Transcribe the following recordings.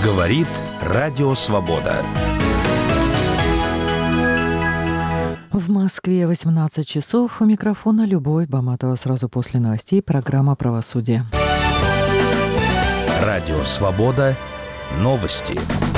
Говорит Радио Свобода. В Москве 18 часов. У микрофона Любовь Баматова. Сразу после новостей программа «Правосудие». Радио Свобода. Новости.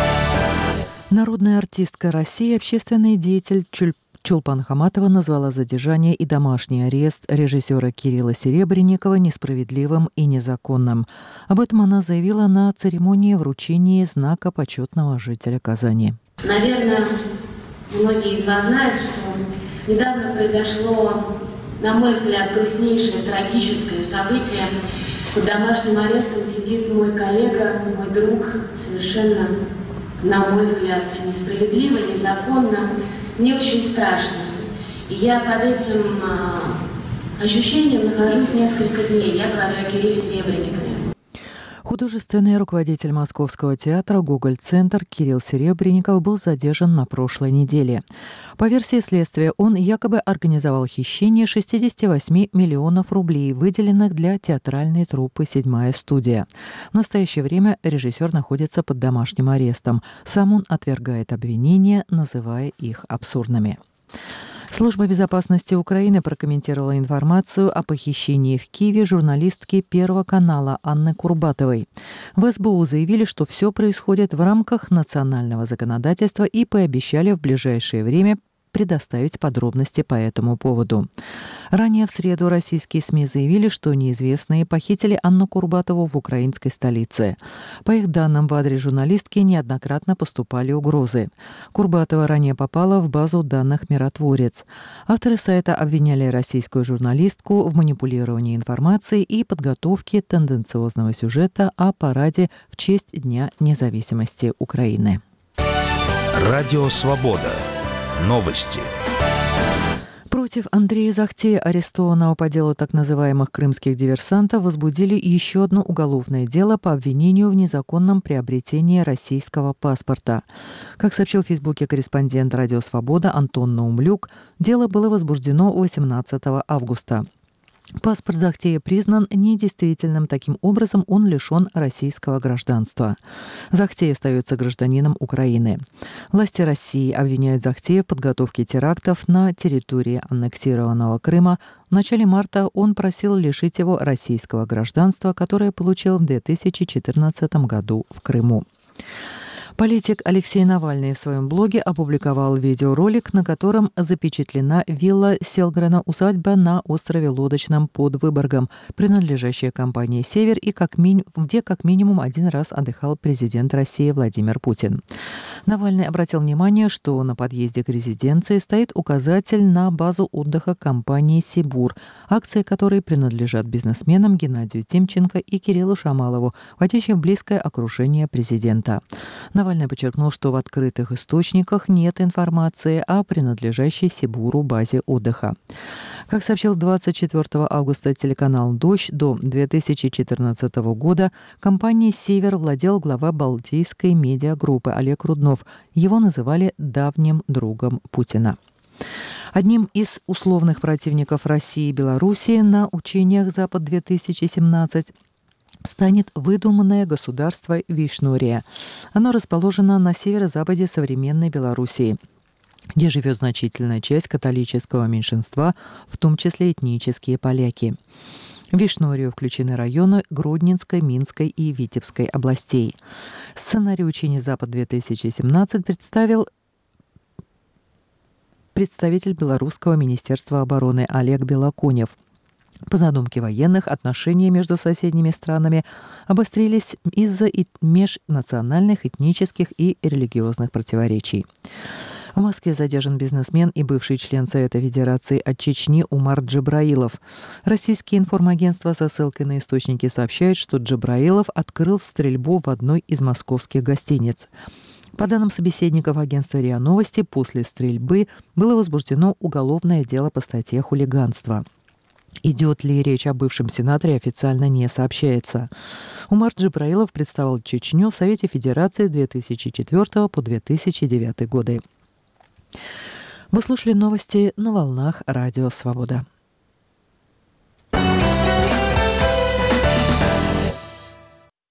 Народная артистка России, общественный деятель Чулпан Хаматова назвала задержание и домашний арест режиссера Кирилла Серебренникова несправедливым и незаконным. Об этом она заявила на церемонии вручения знака почетного жителя Казани. Наверное, многие из вас знают, что недавно произошло, на мой взгляд, грустнейшее, трагическое событие. Под домашним арестом сидит мой коллега, мой друг, совершенно, на мой взгляд, несправедливо, незаконно. Мне очень страшно. И я под этим ощущением нахожусь несколько дней. Я говорю о Кирилле Серебренникове. Художественный руководитель Московского театра «Гоголь-центр» Кирилл Серебренников был задержан на прошлой неделе. По версии следствия, он якобы организовал хищение 68 миллионов рублей, выделенных для театральной труппы «Седьмая студия». В настоящее время режиссер находится под домашним арестом. Сам он отвергает обвинения, называя их абсурдными. Служба безопасности Украины прокомментировала информацию о похищении в Киеве журналистки Первого канала Анны Курбатовой. В СБУ заявили, что все происходит в рамках национального законодательства и пообещали в ближайшее время предоставить подробности по этому поводу. Ранее в среду российские СМИ заявили, что неизвестные похитили Анну Курбатову в украинской столице. По их данным, в адрес журналистки неоднократно поступали угрозы. Курбатова ранее попала в базу данных «Миротворец». Авторы сайта обвиняли российскую журналистку в манипулировании информацией и подготовке тенденциозного сюжета о параде в честь Дня независимости Украины. Радио Свобода. Новости. Против Андрея Захтея, арестованного по делу так называемых крымских диверсантов, возбудили еще одно уголовное дело по обвинению в незаконном приобретении российского паспорта. Как сообщил в Фейсбуке корреспондент «Радио Свобода» Антон Наумлюк, дело было возбуждено 18 августа. Паспорт Захтея признан недействительным, таким образом он лишен российского гражданства. Захтей остается гражданином Украины. Власти России обвиняют Захтея в подготовке терактов на территории аннексированного Крыма. В начале марта он просил лишить его российского гражданства, которое получил в 2014 году в Крыму. Политик Алексей Навальный в своем блоге опубликовал видеоролик, на котором запечатлена вилла Селгрена-усадьба на острове Лодочном под Выборгом, принадлежащая компании «Север», и где как минимум один раз отдыхал президент России Владимир Путин. Навальный обратил внимание, что на подъезде к резиденции стоит указатель на базу отдыха компании «Сибур», акции которой принадлежат бизнесменам Геннадию Тимченко и Кириллу Шамалову, входящим в близкое окружение президента. Навальный подчеркнул, что в открытых источниках нет информации о принадлежащей Сибуру базе отдыха. Как сообщил 24 августа телеканал «Дождь», до 2014 года компанией «Север» владел глава Балтийской медиагруппы Олег Руднов. Его называли давним другом Путина. Одним из условных противников России и Белоруссии на учениях «Запад-2017» станет выдуманное государство Вишнурия. Оно расположено на северо-западе современной Белоруссии, где живет значительная часть католического меньшинства, в том числе этнические поляки. В Вишнурию включены районы Гродненской, Минской и Витебской областей. Сценарий учений «Запад-2017» представил представитель Белорусского министерства обороны Олег Белоконев. По задумке военных, отношения между соседними странами обострились из-за межнациональных, этнических и религиозных противоречий. В Москве задержан бизнесмен и бывший член Совета Федерации от Чечни Умар Джабраилов. Российские информагентства со ссылкой на источники сообщают, что Джабраилов открыл стрельбу в одной из московских гостиниц. По данным собеседников агентства РИА Новости, после стрельбы было возбуждено уголовное дело по статье «Хулиганство». Идет ли речь о бывшем сенаторе, официально не сообщается. Умар Джабраилов представлял Чечню в Совете Федерации с 2004 по 2009 годы. Вы слушали новости на волнах Радио Свобода.